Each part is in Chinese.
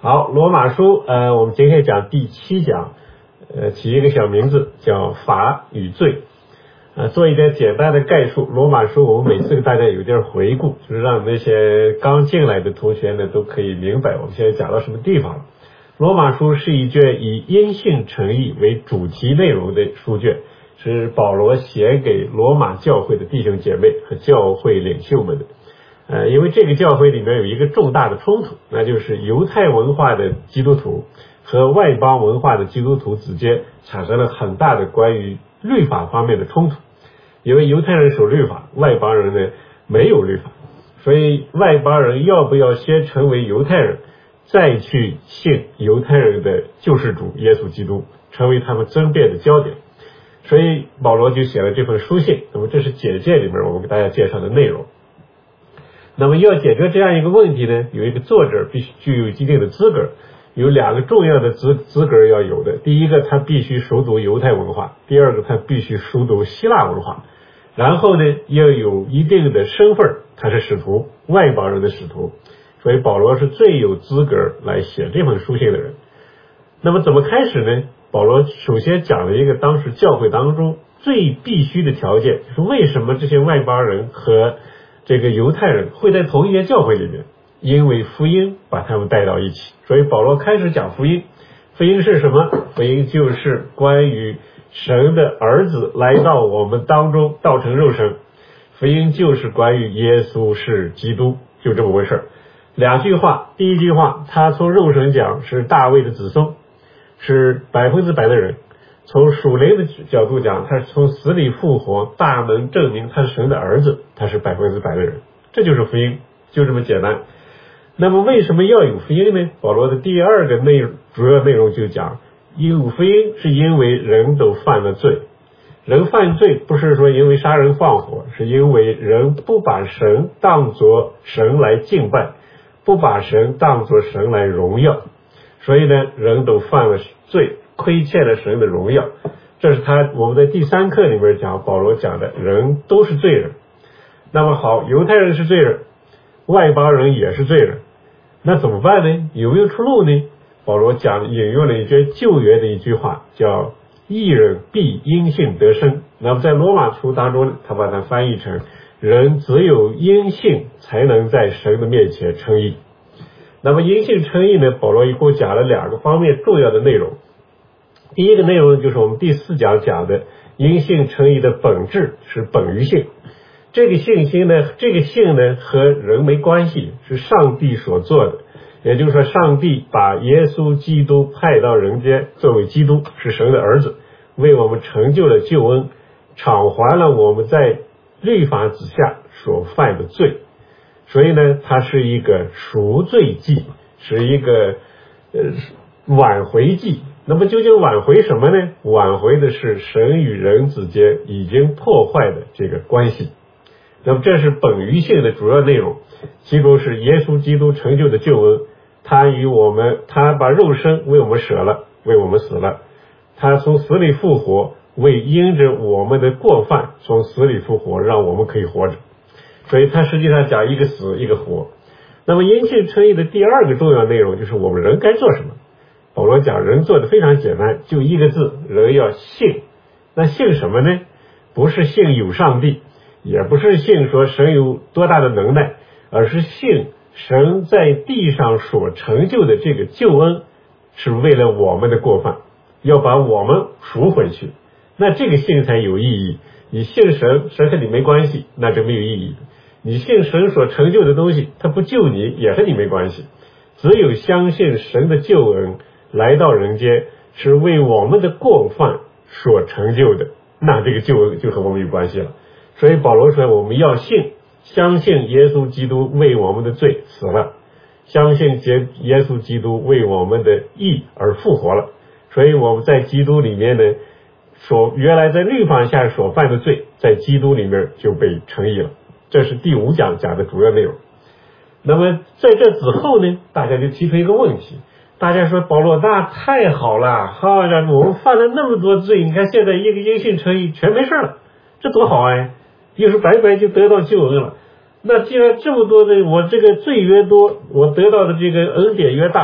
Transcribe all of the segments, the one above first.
好，罗马书，我们今天讲第7讲，起一个小名字叫法与罪，做一点简单的概述。罗马书我们每次给大家有点回顾，就是让那些刚进来的同学呢都可以明白我们现在讲到什么地方。罗马书是一卷以因信称义为主题内容的书卷，是保罗写给罗马教会的弟兄姐妹和教会领袖们的。因为这个教会里面有一个重大的冲突，那就是犹太文化的基督徒和外邦文化的基督徒之间产生了很大的关于律法方面的冲突。因为犹太人守律法，外邦人呢没有律法，所以外邦人要不要先成为犹太人，再去信犹太人的救世主耶稣基督，成为他们争辩的焦点。所以保罗就写了这份书信，那么这是简介里面我们给大家介绍的内容。那么要解决这样一个问题呢，有一个作者必须具有一定的资格，有2个重要的资格要有的。第一个，他必须熟读犹太文化；第二个，他必须熟读希腊文化。然后呢，要有一定的身份，他是使徒，外邦人的使徒。所以保罗是最有资格来写这封书信的人。那么怎么开始呢？保罗首先讲了一个当时教会当中最必须的条件，就是为什么这些外邦人和这个犹太人会在同一间教会里面，因为福音把他们带到一起。所以保罗开始讲福音。福音是什么？福音就是关于神的儿子来到我们当中，道成肉身。福音就是关于耶稣是基督，就这么回事。2句话，第一句话，他从肉身讲是大卫的子孙，是100%的人；从属灵的角度讲，他是从死里复活，大能证明他是神的儿子，他是100%的人。这就是福音，就这么简单。那么为什么要有福音呢？保罗的第2个主要内容就讲，有福音是因为人都犯了罪。人犯罪不是说因为杀人放火，是因为人不把神当作神来敬拜，不把神当作神来荣耀，所以呢，人都犯了罪，亏欠了神的荣耀。这是我们在第3课里面讲，保罗讲的人都是罪人。那么好，犹太人是罪人，外邦人也是罪人，那怎么办呢？有没有出路呢？保罗引用了一句旧约的一句话，叫义人必因信得生。那么在罗马书当中，他把它翻译成人只有因信才能在神的面前称义。那么因信称义呢，保罗一共讲了2个方面重要的内容。第一个内容就是我们第4讲讲的因信称义的本质是本于信。这个信呢和人没关系，是上帝所做的。也就是说，上帝把耶稣基督派到人间，作为基督，是神的儿子，为我们成就了救恩，偿还了我们在律法之下所犯的罪。所以呢，它是一个赎罪祭，是一个挽回祭。那么究竟挽回什么呢？挽回的是神与人之间已经破坏的这个关系。那么这是本于信的主要内容，其中是耶稣基督成就的救恩，他把肉身为我们舍了，为我们死了，他从死里复活，为因着我们的过犯从死里复活，让我们可以活着。所以他实际上讲一个死一个活。那么因信称义的第2个重要内容就是我们人该做什么。保罗讲人做的非常简单，就一个字，人要信。那信什么呢？不是信有上帝，也不是信说神有多大的能耐，而是信神在地上所成就的这个救恩是为了我们的过犯，要把我们赎回去。那这个信才有意义。你信神，神和你没关系，那就没有意义。你信神所成就的东西，他不救你也和你没关系。只有相信神的救恩来到人间，是为我们的过犯所成就的，那这个救恩就和我们有关系了。所以保罗说，我们要相信耶稣基督为我们的罪死了，相信耶稣基督为我们的义而复活了。所以我们在基督里面呢，原来在律法下所犯的罪，在基督里面就被称义了。这是第5讲讲的主要内容。那么在这之后呢，大家就提出一个问题，大家说保罗那太好了，好呀，我们犯了那么多罪，你看现在一个因信称义全没事了，这多好啊，又是白白就得到救恩了。那既然这么多的，我这个罪越多，我得到的这个恩典越大，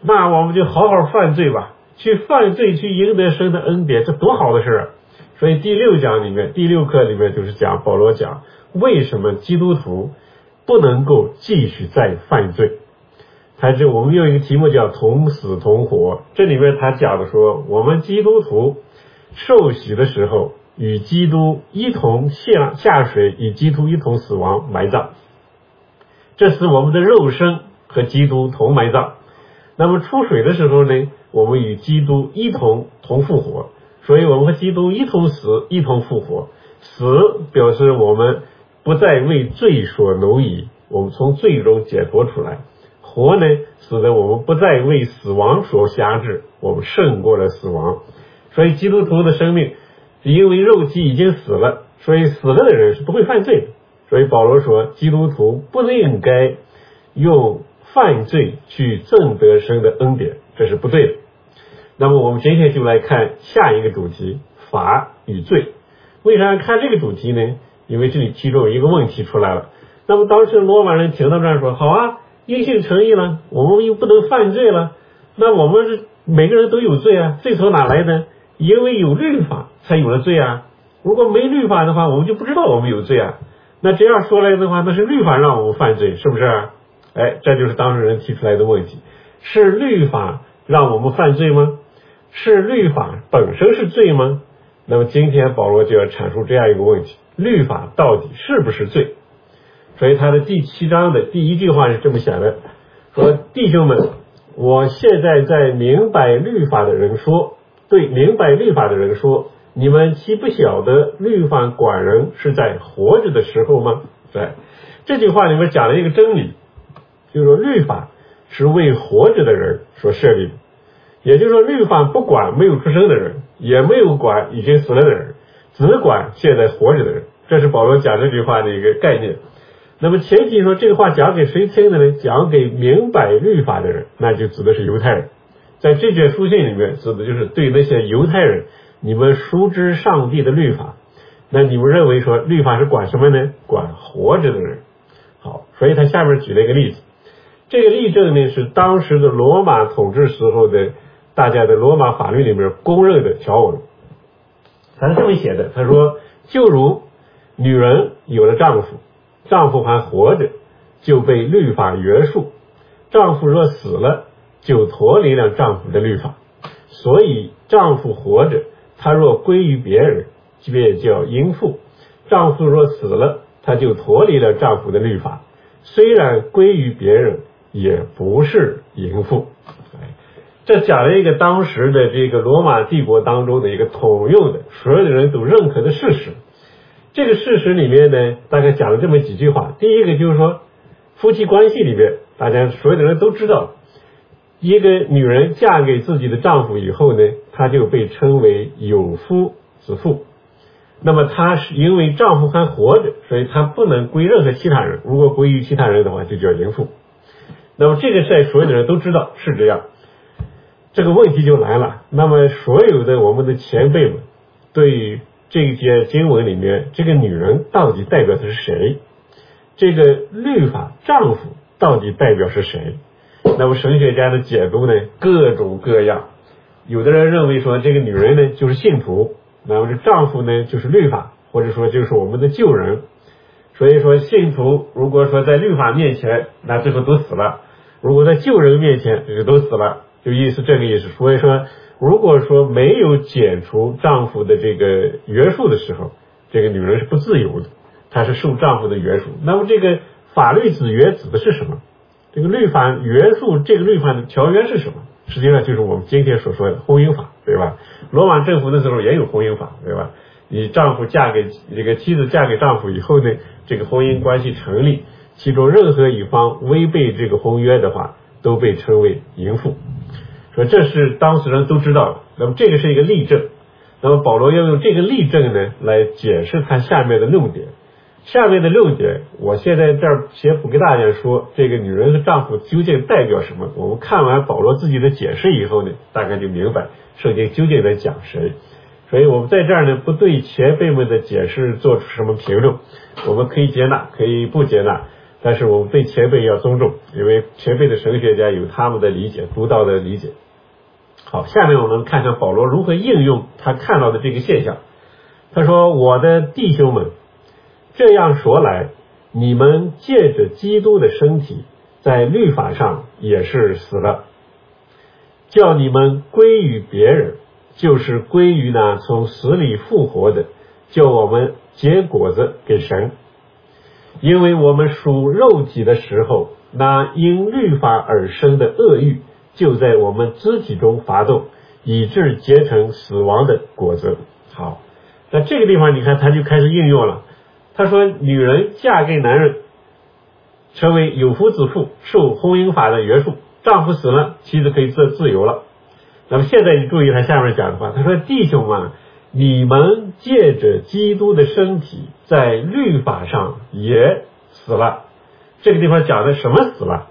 那我们就好好犯罪吧，去犯罪去赢得神的恩典，这多好的事啊！所以第6讲里面，第6课里面就是讲保罗讲为什么基督徒不能够继续再犯罪。我们用一个题目叫同死同活，这里面他讲的说，我们基督徒受洗的时候与基督一同下水，与基督一同死亡埋葬，这使我们的肉身和基督同埋葬。那么出水的时候呢，我们与基督一同复活，所以我们和基督一同死，一同复活。死表示我们不再为罪所奴役，我们从罪中解脱出来。活呢，使得我们不再为死亡所辖制，我们胜过了死亡。所以基督徒的生命因为肉体已经死了，所以死了的人是不会犯罪的。所以保罗说，基督徒不应该用犯罪去挣得神的恩典，这是不对的。那么我们今天就来看下一个主题，法与罪。为啥要看这个主题呢？因为这里其中有一个问题出来了。那么当时罗马人听到这样说，好啊，因信称义了，我们又不能犯罪了，那我们是每个人都有罪啊，罪从哪来呢？因为有律法才有了罪啊，如果没律法的话，我们就不知道我们有罪啊。那这样说来的话，那是律法让我们犯罪，是不是？这就是当事人提出来的问题，是律法让我们犯罪吗？是律法本身是罪吗？那么今天保罗就要阐述这样一个问题，律法到底是不是罪？所以他的第7章的第1句话是这么写的，说弟兄们，我现在在明白律法的人说，对明白律法的人说，你们岂不晓得律法管人是在活着的时候吗？这句话里面讲了一个真理，就是说律法是为活着的人所设立的，也就是说律法不管没有出生的人，也没有管已经死了的人，只管现在活着的人，这是保罗讲这句话的一个概念。那么前提说这个话讲给谁听的呢？讲给明白律法的人，那就指的是犹太人。在这卷书信里面指的就是对那些犹太人，你们熟知上帝的律法，那你们认为说律法是管什么呢？管活着的人。好，所以他下面举了一个例子，这个例证呢是当时的罗马统治时候的大家的罗马法律里面公认的条文。他是这么写的，他说就如女人有了丈夫，丈夫还活着，就被律法约束，丈夫若死了，就脱离了丈夫的律法，所以丈夫活着，他若归于别人，便叫淫妇；丈夫若死了，他就脱离了丈夫的律法，虽然归于别人，也不是淫妇。这讲了一个当时的这个罗马帝国当中的一个统用的所有的人都认可的事实。这个事实里面呢，大概讲了这么几句话。第一个就是说，夫妻关系里面，大家所有的人都知道，一个女人嫁给自己的丈夫以后呢，她就被称为有夫之妇。那么她是因为丈夫还活着，所以她不能归任何其他人，如果归于其他人的话，就叫淫妇。那么这个在所有的人都知道是这样。这个问题就来了，那么所有的我们的前辈们对于这些经文里面这个女人到底代表的是谁，这个律法丈夫到底代表是谁，那么神学家的解读呢各种各样。有的人认为说这个女人呢就是信徒，那么这丈夫呢就是律法，或者说就是我们的旧人。所以说信徒如果说在律法面前，那最后都死了，如果在旧人面前就都死了，就意思这个意思。所以说如果说没有解除丈夫的这个约束的时候，这个女人是不自由的，她是受丈夫的约束。那么这个法律子约指的是什么？这个律法约束，这个律法的条约是什么？实际上就是我们今天所说的婚姻法，对吧？罗马政府的时候也有婚姻法，对吧？你丈夫嫁给这个妻子嫁给丈夫以后呢，这个婚姻关系成立，其中任何一方违背这个婚约的话，都被称为淫妇。说这是当事人都知道的。那么这个是一个例证，那么保罗要用这个例证呢来解释他下面的6点。下面的6点我现在这儿先不给大家说这个女人和丈夫究竟代表什么，我们看完保罗自己的解释以后呢，大概就明白圣经究竟在讲谁。所以我们在这儿呢不对前辈们的解释做出什么评论，我们可以接纳可以不接纳， 但是我们对前辈要尊重，因为前辈的神学家有他们的理解，独到的理解。好，下面我们看看保罗如何应用他看到的这个现象。他说，我的弟兄们，这样说来，你们借着基督的身体在律法上也是死了，叫你们归于别人，就是归于那从死里复活的，叫我们结果子给神。因为我们属肉体的时候，那因律法而生的恶欲就在我们肢体中发动，以致结成死亡的果子。好，那这个地方你看他就开始应用了。他说，女人嫁给男人，成为有夫之妇，受婚姻法的约束，丈夫死了，妻子可以自由了。那么现在你注意他下面讲的话，他说，弟兄们，你们借着基督的身体在律法上也死了。这个地方讲的什么死了？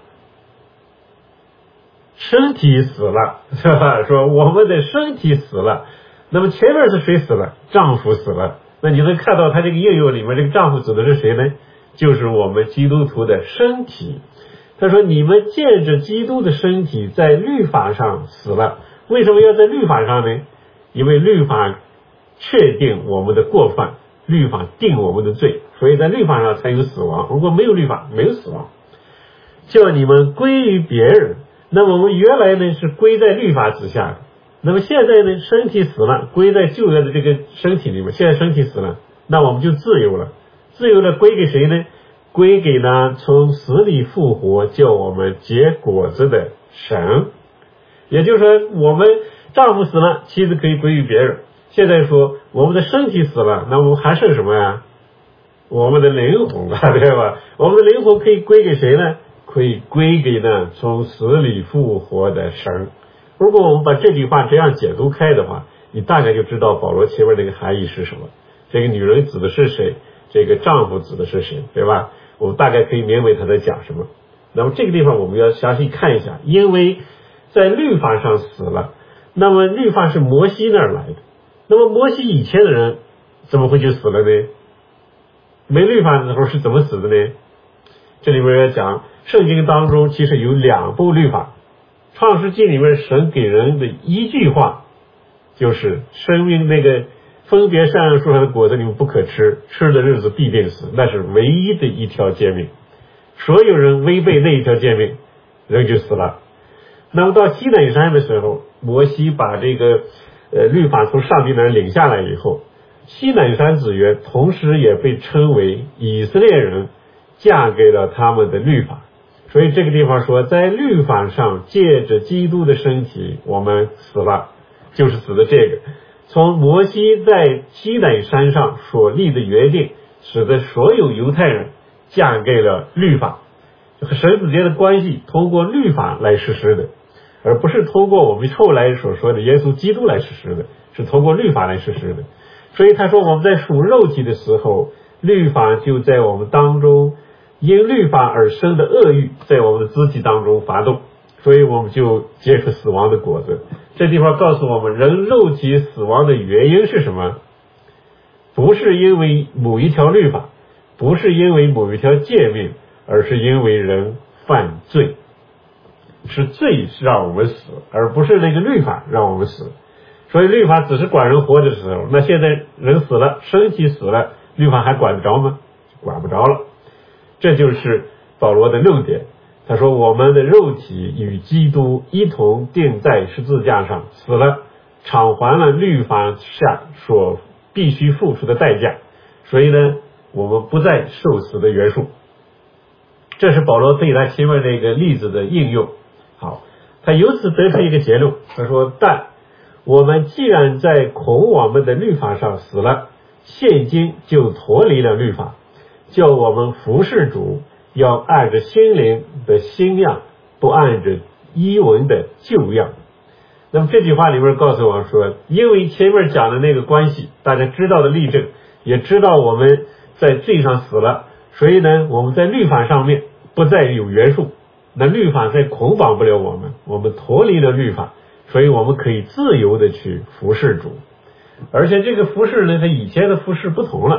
身体死了，是吧？说我们的身体死了。那么前面是谁死了？丈夫死了。那你能看到他这个应用里面，这个丈夫指的是谁呢？就是我们基督徒的身体。他说，你们借着基督的身体在律法上死了。为什么要在律法上呢？因为律法确定我们的过犯，律法定我们的罪，所以在律法上才有死亡。如果没有律法，没有死亡。叫你们归于别人。那么我们原来呢是归在律法之下的，那么现在呢身体死了，归在旧约的这个身体里面，现在身体死了，那我们就自由了。自由了归给谁呢？归给呢从死里复活叫我们结果子的神。也就是说，我们丈夫死了，妻子可以归于别人。现在说我们的身体死了，那我们还剩什么呀？我们的灵魂啊，对吧？我们的灵魂可以归给谁呢？可以归给呢从死里复活的神。如果我们把这句话这样解读开的话，你大概就知道保罗前面那个含义是什么。这个女人指的是谁？这个丈夫指的是谁？对吧？我们大概可以明白他在讲什么。那么这个地方我们要详细看一下，因为在律法上死了，那么律法是摩西那儿来的，那么摩西以前的人怎么会就死了呢？没律法的时候是怎么死的呢？这里面要讲圣经当中其实有2部律法。创世纪里面神给人的一句话就是生命那个分别善恶树上的果子你们不可吃，吃的日子必定死，那是唯一的一条诫命。所有人违背那一条诫命，人就死了。那么到西乃山的时候，摩西把这个律法从上帝那儿领下来以后，西乃山子约同时也被称为以色列人嫁给了他们的律法。所以这个地方说，在律法上借着基督的身体我们死了，就是指的这个。从摩西在西乃山上所立的约定，使得所有犹太人嫁给了律法，和神之间的关系通过律法来实施的，而不是通过我们后来所说的耶稣基督来实施的，是通过律法来实施的。所以他说我们在属肉体的时候，律法就在我们当中，因律法而生的恶欲在我们的肢体当中发动，所以我们就结出死亡的果子。这地方告诉我们，人肉体死亡的原因是什么？不是因为某一条律法，不是因为某一条诫命，而是因为人犯罪。是罪让我们死，而不是那个律法让我们死。所以律法只是管人活着的时候，那现在人死了，身体死了，律法还管得着吗？管不着了。这就是保罗的论点。他说我们的肉体与基督一同钉在十字架上死了，偿还了律法下所必须付出的代价，所以呢我们不再受死的约束。这是保罗对他前面这个例子的应用。好，他由此得出一个结论，他说但我们既然在孔我们的律法上死了，现今就脱离了律法，叫我们服侍主要按着心灵的新样，不按着遗文的旧样。那么这句话里面告诉我说，因为前面讲的那个关系大家知道的例证，也知道我们在罪上死了，所以呢我们在律法上面不再有约束，那律法再捆绑不了我们，我们脱离了律法，所以我们可以自由的去服侍主。而且这个服侍呢，它以前的服侍不同了，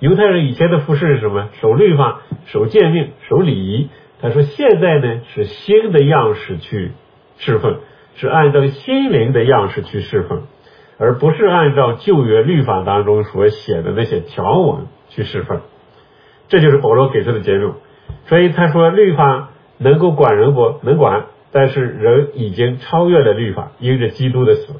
犹太人以前的服事是什么？守律法、守诫命、守礼仪。他说现在呢是新的样式去侍奉，是按照心灵的样式去侍奉，而不是按照旧约律法当中所写的那些条文去侍奉。这就是保罗给出的结论。所以他说律法能够管人不？能管，但是人已经超越了律法，因着基督的死。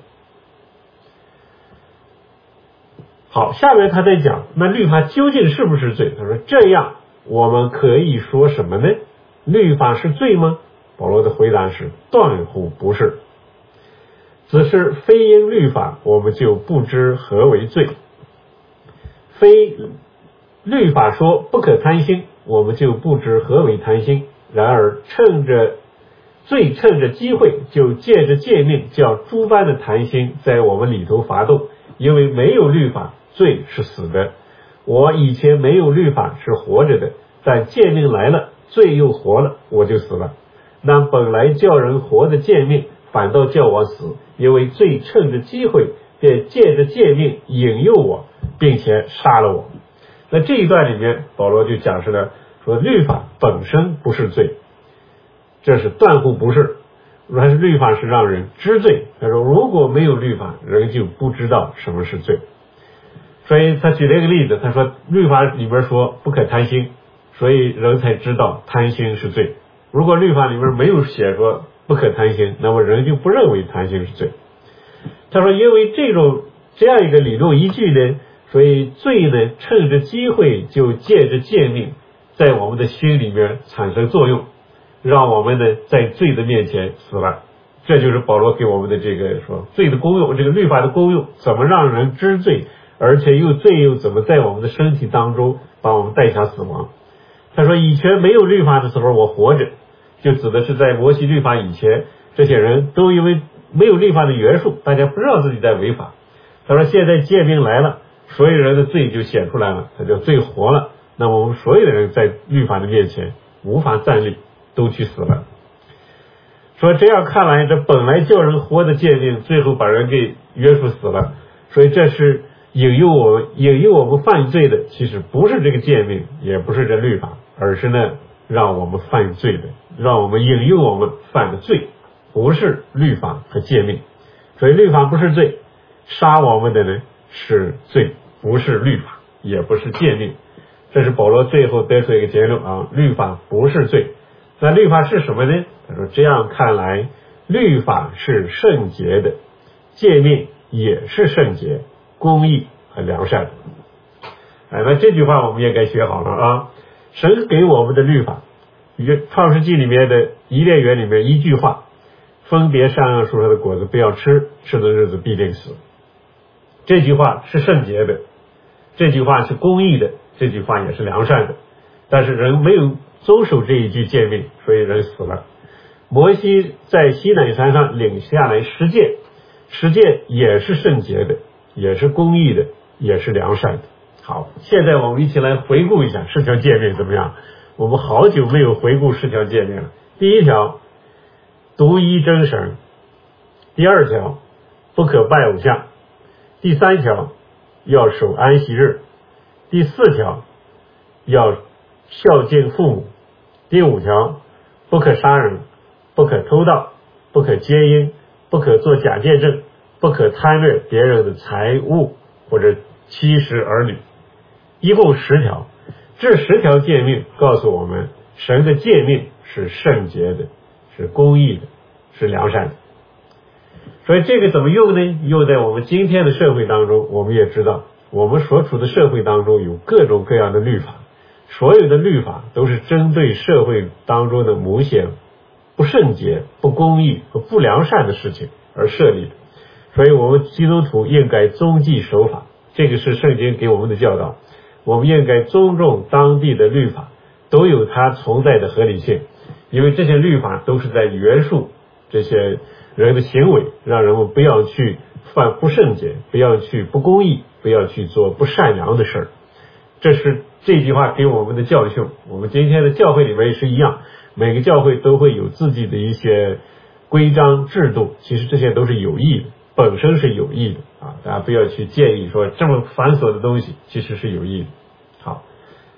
好，下面他在讲那律法究竟是不是罪。他说这样我们可以说什么呢？律法是罪吗？保罗的回答是断乎不是，只是非因律法我们就不知何为罪，非律法说不可贪心我们就不知何为贪心，然而趁着机会就借着诫命叫诸般的贪心在我们里头发动，因为没有律法罪是死的。我以前没有律法是活着的，但诫命来了罪又活了，我就死了。那本来叫人活的诫命反倒叫我死，因为罪趁着机会便借着诫命引诱我，并且杀了我。那这一段里面保罗就讲述了说律法本身不是罪，这是断乎不是。但是律法是让人知罪，他说如果没有律法人就不知道什么是罪。所以他举了一个例子，他说律法里面说不可贪心，所以人才知道贪心是罪。如果律法里面没有写说不可贪心，那么人就不认为贪心是罪。他说因为这样一个理论依据呢，所以罪呢趁着机会就借着诫命在我们的心里面产生作用，让我们呢在罪的面前死了。这就是保罗给我们的这个说罪的功用，这个律法的功用，怎么让人知罪，而且罪又怎么在我们的身体当中把我们带下死亡。他说以前没有律法的时候我活着，就指的是在摩西律法以前，这些人都因为没有律法的约束，大家不知道自己在违法。他说现在诫命来了，所有人的罪就显出来了，他就罪活了，那么我们所有的人在律法的面前无法站立，都去死了。说这样看来，这本来叫人活的诫命最后把人给约束死了，所以这是引诱我们犯罪的，其实不是这个诫命，也不是这律法，而是呢让我们犯罪的，让我们引诱我们犯的罪，不是律法和诫命。所以律法不是罪，杀我们的呢是罪，不是律法，也不是诫命。这是保罗最后得出一个结论啊，律法不是罪。那律法是什么呢？他说这样看来，律法是圣洁的，诫命也是圣洁、公义和良善的。那这句话我们也该学好了啊。神给我们的律法，创世纪里面的伊甸园里面一句话，分别善恶树上的果子不要吃，吃的日子必定死。这句话是圣洁的，这句话是公义的，这句话也是良善的。但是人没有遵守这一句诫命，所以人死了。摩西在西乃山上领下来十诫，十诫也是圣洁的，也是公义的，也是良善的。好，现在我们一起来回顾一下10条诫命怎么样？我们好久没有回顾10条诫命了。第一条，独一真神；第二条，不可拜偶像；第三条，要守安息日；第4条，要孝敬父母；第5条，不可杀人，不可偷盗，不可奸淫，不可作假见证，不可贪掠别人的财物或者欺食儿女。一共10条。这10条诫命告诉我们，神的诫命是圣洁的，是公义的，是良善的。所以这个怎么用呢？用在我们今天的社会当中，我们也知道我们所处的社会当中有各种各样的律法，所有的律法都是针对社会当中的某些不圣洁、不公义和不良善的事情而设立的。所以我们基督徒应该遵纪守法，这个是圣经给我们的教导。我们应该尊重当地的律法，都有它存在的合理性，因为这些律法都是在约束这些人的行为，让人们不要去犯不圣洁，不要去不公义，不要去做不善良的事儿。这是这句话给我们的教训。我们今天的教会里面也是一样，每个教会都会有自己的一些规章制度，其实这些都是有益的，本身是有益的啊，大家不要去建议说这么繁琐的东西其实是有益的。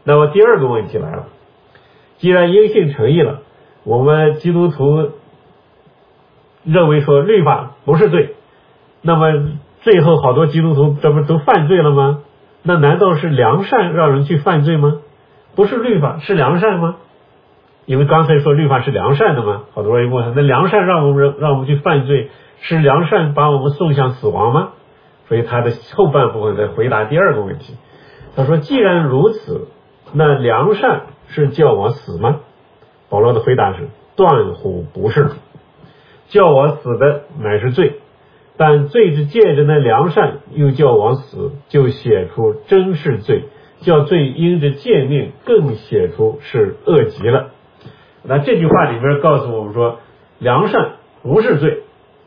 那么第二个问题来了，既然因信成义了，我们基督徒认为说律法不是罪，那么最后好多基督徒这不都犯罪了吗？那难道是良善让人去犯罪吗？不是律法，是良善吗？因为刚才说律法是良善的嘛，好多人问，那良善让我们去犯罪，是良善把我们送向死亡吗？所以他的后半部分在回答第二个问题。他说既然如此，那良善是叫我死吗？保罗的回答是断乎不是，叫我死的乃是罪，但罪是借着那良善又叫我死，就写出真是罪，叫罪因着诫命更写出是恶极了。那这句话里面告诉我们说，良善不是罪，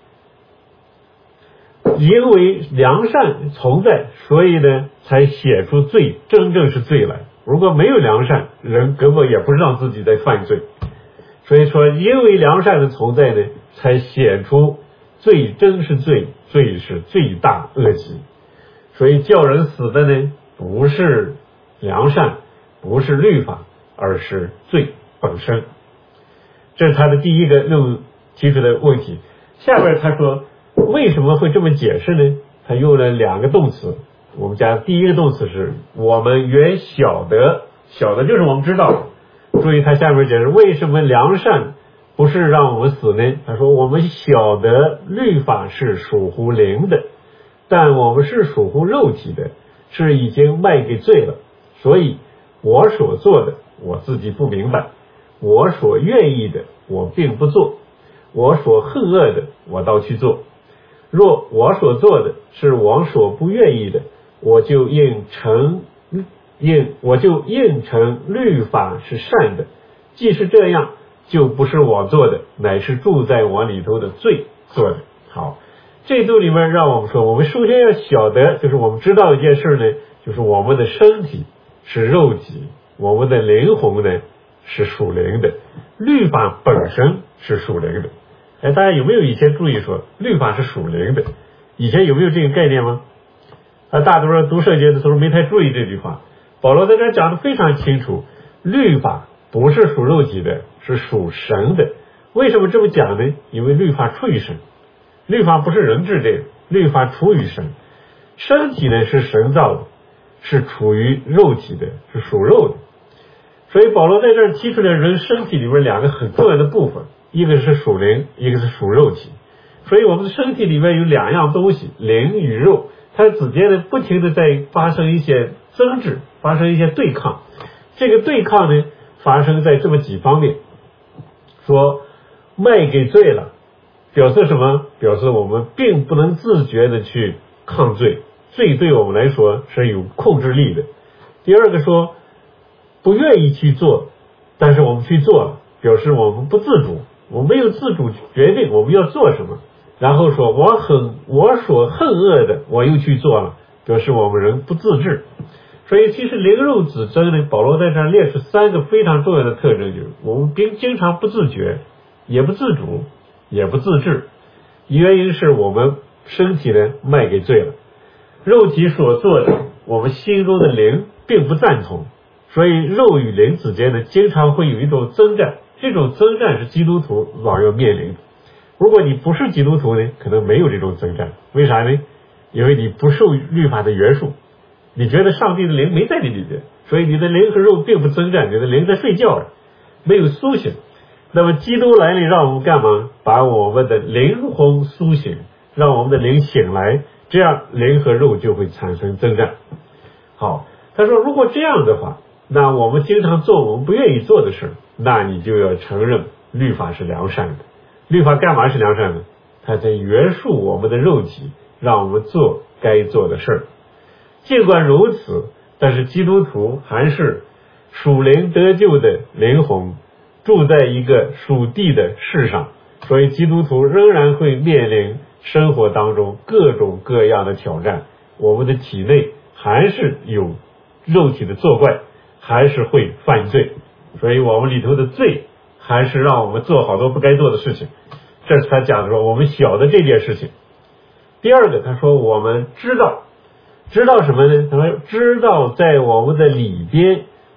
因为良善存在，所以呢才写出罪真正是罪来。如果没有良善，人根本也不知道自己在犯罪。所以说因为良善的存在呢，才写出罪真是罪，罪是罪大恶极。所以叫人死的呢，不是良善，不是律法，而是罪本身。这是他的第一个提出的问题。下边他说为什么会这么解释呢？他用了两个动词，我们讲第一个动词是我们原晓得，晓得就是我们知道。注意他下面解释为什么良善不是让我们死呢？他说我们晓得律法是属乎灵的，但我们是属乎肉体的，是已经卖给罪了，所以我所做的我自己不明白，我所愿意的我并不做，我所恨恶的我倒去做。若我所做的是我所不愿意的，我就应承律法是善的。既是这样，就不是我做的，乃是住在我里头的罪做的。好，这度里面让我们说，我们首先要晓得，就是我们知道一件事呢，就是我们的身体是肉体，我们的灵魂呢是属灵的，律法本身是属灵的。大家有没有以前注意说律法是属灵的？以前有没有这个概念吗？大多数读圣经的时候没太注意这句话。保罗在这讲的非常清楚，律法不是属肉体的，是属神的。为什么这么讲呢？因为律法出于神，律法不是人制的，律法出于神。身体呢是神造的，是处于肉体的，是属肉的。所以保罗在这儿提出来人身体里面两个很重要的部分，一个是属灵，一个是属肉体。所以我们的身体里面有两样东西，灵与肉，它之间呢不停的在发生一些争执，发生一些对抗。这个对抗呢发生在这么几方面。说卖给罪了，表示什么？表示我们并不能自觉的去抗罪，罪对我们来说是有控制力的。第二个说不愿意去做，但是我们去做了，表示我们不自主，我们没有自主决定我们要做什么。然后说我所恨恶的我又去做了，表示我们人不自治。所以其实灵肉之争呢，保罗在这儿列出三个非常重要的特征，就是我们经常不自觉，也不自主，也不自治。原因是我们身体呢卖给罪了，肉体所做的我们心中的灵并不赞同，所以肉与灵之间呢经常会有一种征战，这种征战是基督徒老要面临的。如果你不是基督徒呢，可能没有这种征战。为啥呢？因为你不受律法的约束，你觉得上帝的灵没在你里边，所以你的灵和肉并不征战，你的灵在睡觉了，没有苏醒。那么基督来了让我们干嘛？把我们的灵魂苏醒，让我们的灵醒来，这样灵和肉就会产生征战。好，他说如果这样的话，那我们经常做我们不愿意做的事，那你就要承认律法是良善的。律法干嘛是良善的？它在约束我们的肉体，让我们做该做的事儿。尽管如此，但是基督徒还是属灵得救的灵魂，住在一个属地的世上，所以基督徒仍然会面临生活当中各种各样的挑战。我们的体内还是有肉体的作怪，还是会犯罪，所以我们里头的罪还是让我们做好多不该做的事情。这是他讲的说我们晓得这件事情。第二个他说我们知道什么呢？他说知道在我们的里边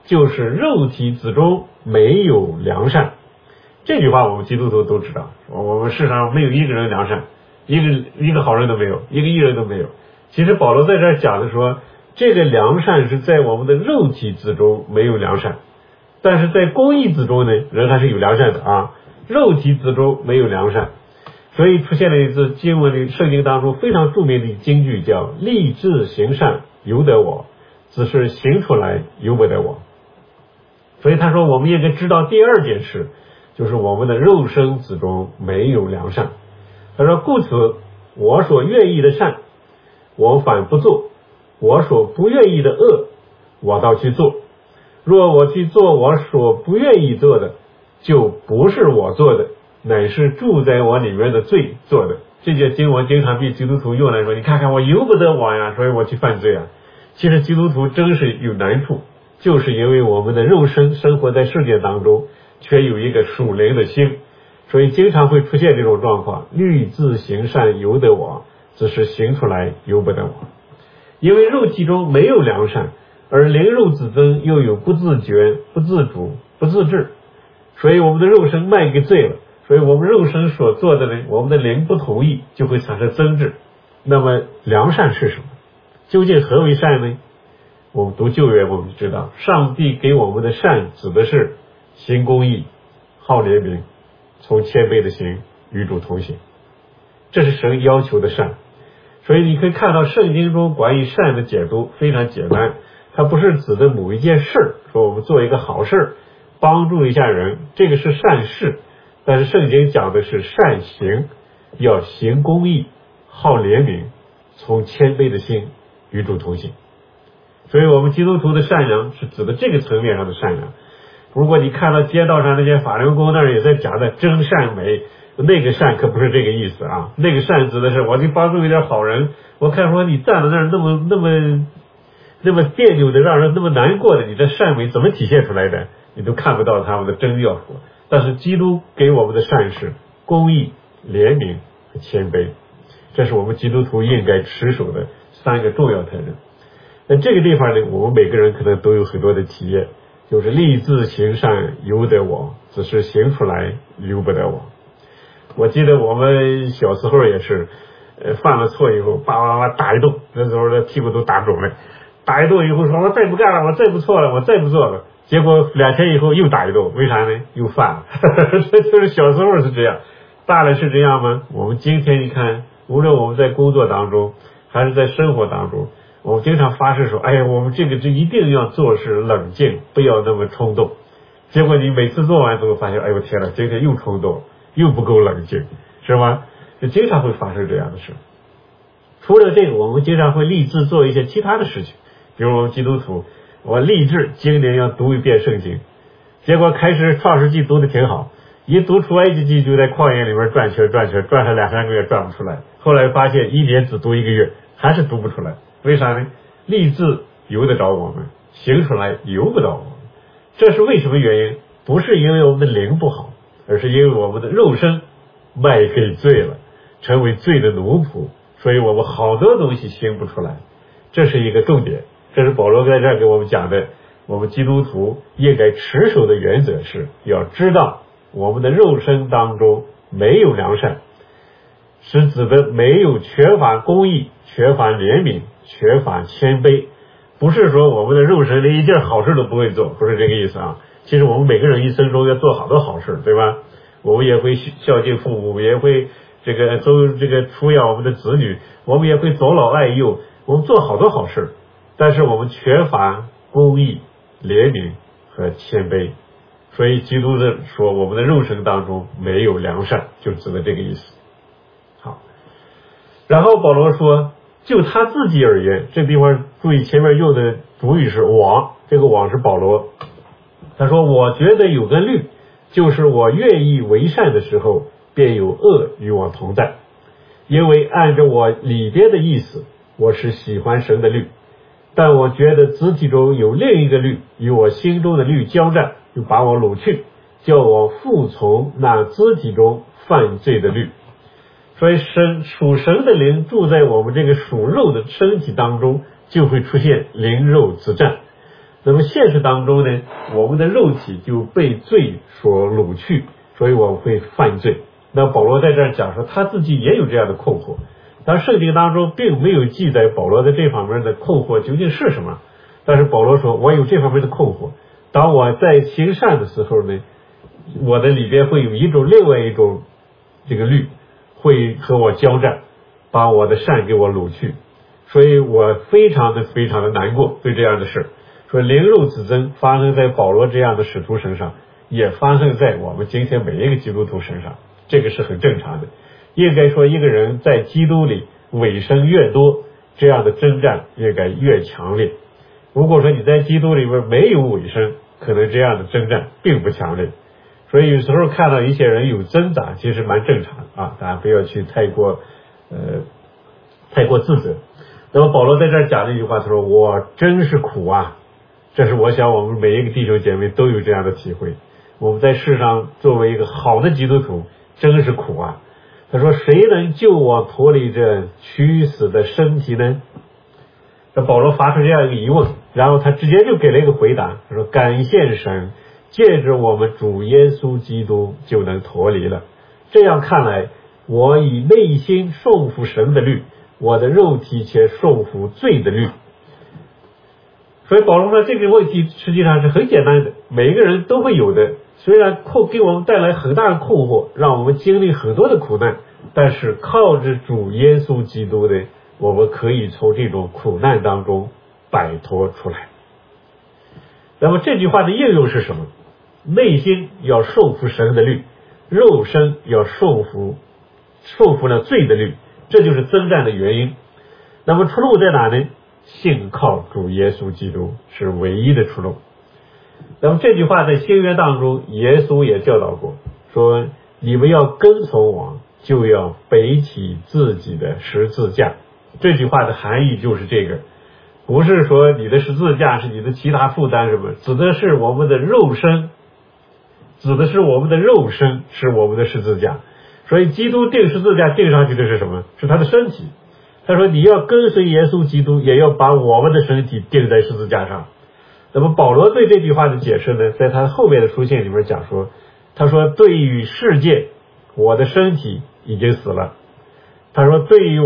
就是肉体子中没有良善。这句话我们基督徒都知道，我们世上没有一个人良善，一个好人都没有，一个义人都没有。其实保罗在这儿讲的说，这个良善是在我们的肉体子中没有良善，但是在公义子中呢，人还是有良善的啊。肉体子中没有良善，所以出现了一次经文里圣经当中非常著名的金句，叫立志行善由得我，只是行出来由不得我。所以他说我们应该知道第二件事，就是我们的肉身子中没有良善。他说故此我所愿意的善我反不做，我所不愿意的恶我倒去做。若我去做我所不愿意做的，就不是我做的，乃是住在我里面的罪做的。这些经文经常被基督徒用来说，你看看我由不得我呀，所以我去犯罪啊。其实基督徒真是有难处，就是因为我们的肉身生活在世界当中，却有一个属灵的心，所以经常会出现这种状况，立志行善由得我，只是行出来由不得我。因为肉体中没有良善，而灵肉子中又有不自觉、不自主、不自制，所以我们的肉身卖给罪了。所以我们肉身所做的呢，我们的灵不同意，就会产生争执。那么良善是什么？究竟何为善呢？我们读旧约我们就知道，上帝给我们的善指的是行公义、好怜悯、从谦卑的心与主同行，这是神要求的善。所以你可以看到圣经中关于善的解读非常简单，它不是指的某一件事，说我们做一个好事帮助一下人，这个是善事，但是圣经讲的是善行，要行公义、好怜悯、从谦卑的心与主同行。所以我们基督徒的善良是指的这个层面上的善良。如果你看到街道上那些法轮功那儿也在讲的真善美，那个善可不是这个意思啊。那个善指的是我去帮助一点好人，我看说你站在那儿那么别扭的，让人那么难过的，你这善美怎么体现出来的？你都看不到他们的真要果。但是基督给我们的善是公义、怜悯和谦卑，这是我们基督徒应该持守的三个重要特征。那这个地方呢，我们每个人可能都有很多的体验，就是立志行善由得我，只是行出来由不得我。我记得我们小时候也是犯了错以后叭打一顿，那时候的屁股都打肿了，打一顿以后说我再不干了，我再不错了，我再不做了，结果2天以后又打一顿，为啥呢？又犯了这就是小时候是这样，大了是这样吗？我们今天你看，无论我们在工作当中还是在生活当中，我们经常发誓说，哎呀，我们这一定要做事冷静，不要那么冲动。结果你每次做完之后发现，哎呦天哪，今天又冲动，又不够冷静，是吧？就经常会发生这样的事。除了这个，我们经常会立志做一些其他的事情，比如我们基督徒，我立志今年要读一遍圣经，结果开始创世纪读的挺好，一读出埃及记就在旷野里面转圈，转了2-3个月转不出来，后来发现1年只读1个月，还是读不出来。为啥呢？立志由得着我们，行出来由不到我们。这是为什么原因？不是因为我们的灵不好，而是因为我们的肉身卖给罪了，成为罪的奴仆，所以我们好多东西行不出来。这是一个重点，这是保罗在这儿给我们讲的，我们基督徒应该持守的原则是要知道我们的肉身当中没有良善，是指的没有缺乏公义、缺乏怜悯、缺乏谦卑，不是说我们的肉身连一件好事都不会做，不是这个意思啊。其实我们每个人一生中要做好多好事，对吧？我们也会孝敬父母，也会抚养我们的子女，我们也会走老爱幼，我们做好多好事，但是我们缺乏公义、怜悯和谦卑。所以基督的说我们的肉身当中没有良善，就指的这个意思。好，然后保罗说就他自己而言，这地方注意前面用的主语是我，这个我是保罗。他说我觉得有个律，就是我愿意为善的时候，便有恶与我同在。因为按照我里边的意思，我是喜欢神的律，但我觉得肢体中有另一个律与我心中的律交战，就把我掳去，叫我服从那肢体中犯罪的律。所以属神的灵住在我们这个属肉的身体当中，就会出现灵肉之战。 那么现实当中呢，我们的肉体就被罪所掳去，所以我们会犯罪。那保罗在这儿讲说他自己也有这样的困惑，但圣经当中并没有记载保罗在这方面的困惑究竟是什么。但是保罗说我有这方面的困惑，当我在行善的时候呢，我的里边会有另外一种这个律会和我交战，把我的善给我掳去，所以我非常的难过。对这样的事说灵肉之争发生在保罗这样的使徒身上，也发生在我们今天每一个基督徒身上，这个是很正常的。应该说一个人在基督里委身越多，这样的征战应该越强烈。如果说你在基督里边没有委身，可能这样的征战并不强烈。所以有时候看到一些人有挣扎，其实蛮正常的啊，大家不要去太过自责。那么保罗在这儿讲了一句话，他说我真是苦啊。这是我想我们每一个弟兄姐妹都有这样的体会，我们在世上作为一个好的基督徒真是苦啊。他说谁能救我脱离这屈死的身体呢？那保罗发出这样一个疑问，然后他直接就给了一个回答，他说感谢神，借着我们主耶稣基督就能脱离了。这样看来，我以内心顺服神的律，我的肉体却顺服罪的律。所以保罗说这个问题实际上是很简单的，每一个人都会有的，虽然给我们带来很大的困惑，让我们经历很多的苦难，但是靠着主耶稣基督的，我们可以从这种苦难当中摆脱出来。那么这句话的应用是什么？内心要顺服神的律，肉身要顺服了罪的律，这就是征战的原因。那么出路在哪呢？信靠主耶稣基督是唯一的出路。那么这句话在新约当中耶稣也教导过，说你们要跟从我，就要背起自己的十字架。这句话的含义就是这个，不是说你的十字架是你的其他负担什么，指的是我们的肉身是我们的十字架。所以基督钉十字架钉上去的是什么？是他的身体。他说你要跟随耶稣基督，也要把我们的身体钉在十字架上。那么保罗对这句话的解释呢，在他后面的书信里面讲说，他说对于世界我的身体已经死了，他说对于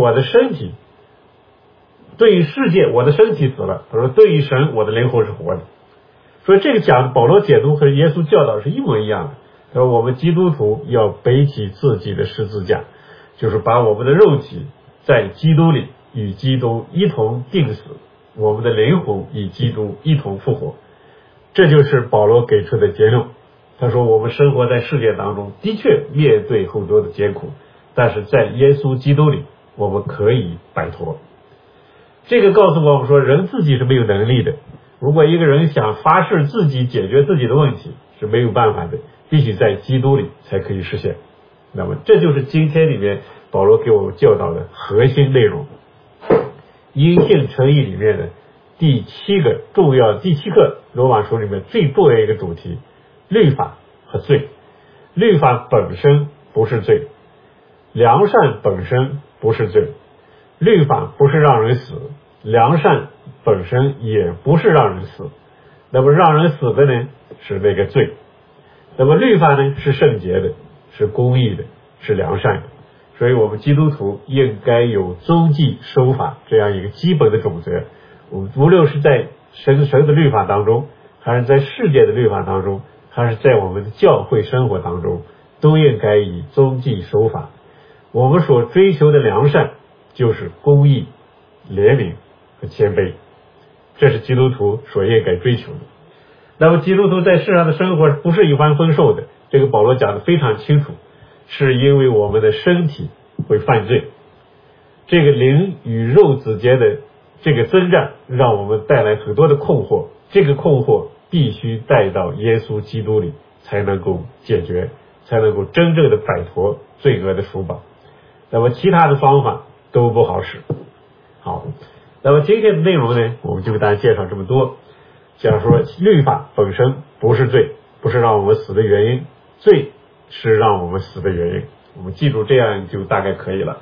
世界我的身体死了，他说对于神我的灵魂是活的。所以这个讲保罗解读和耶稣教导是一模一样的。他说我们基督徒要背起自己的十字架，就是把我们的肉体在基督里与基督一同钉死，我们的灵魂与基督一同复活。这就是保罗给出的结论。他说我们生活在世界当中的确面对很多的艰苦，但是在耶稣基督里我们可以摆脱。这个告诉我们说人自己是没有能力的，如果一个人想发誓自己解决自己的问题是没有办法的，必须在基督里才可以实现。那么这就是今天里面保罗给我们教导的核心内容。因信称义里面的第七课罗马书里面最重要一个主题，律法和罪。律法本身不是罪，良善本身不是罪，律法不是让人死，良善本身也不是让人死。那么让人死的呢是那个罪。那么律法呢是圣洁的，是公义的，是良善的。所以我们基督徒应该有遵纪守法这样一个基本的准则。我们无论是在神的律法当中，还是在世界的律法当中，还是在我们的教会生活当中，都应该以遵纪守法。我们所追求的良善就是公义、怜悯和谦卑，这是基督徒所应该追求的。那么基督徒在世上的生活不是一帆风顺的，这个保罗讲得非常清楚，是因为我们的身体会犯罪，这个灵与肉之间的这个征战让我们带来很多的困惑，这个困惑必须带到耶稣基督里才能够解决，才能够真正的摆脱罪恶的束绑。那么其他的方法都不好使。好，那么今天的内容呢，我们就给大家介绍这么多。讲说律法本身不是罪，不是让我们死的原因，罪是让我们死的原因。我们记住这样就大概可以了。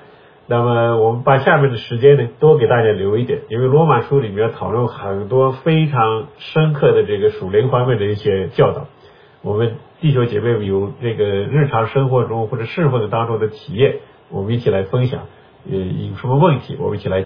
那么我们把下面的时间呢多给大家留一点，因为罗马书里面讨论很多非常深刻的这个属灵方面的一些教导，我们弟兄姐妹有这个日常生活中或者侍奉当中的体验，我们一起来分享，有什么问题我们一起来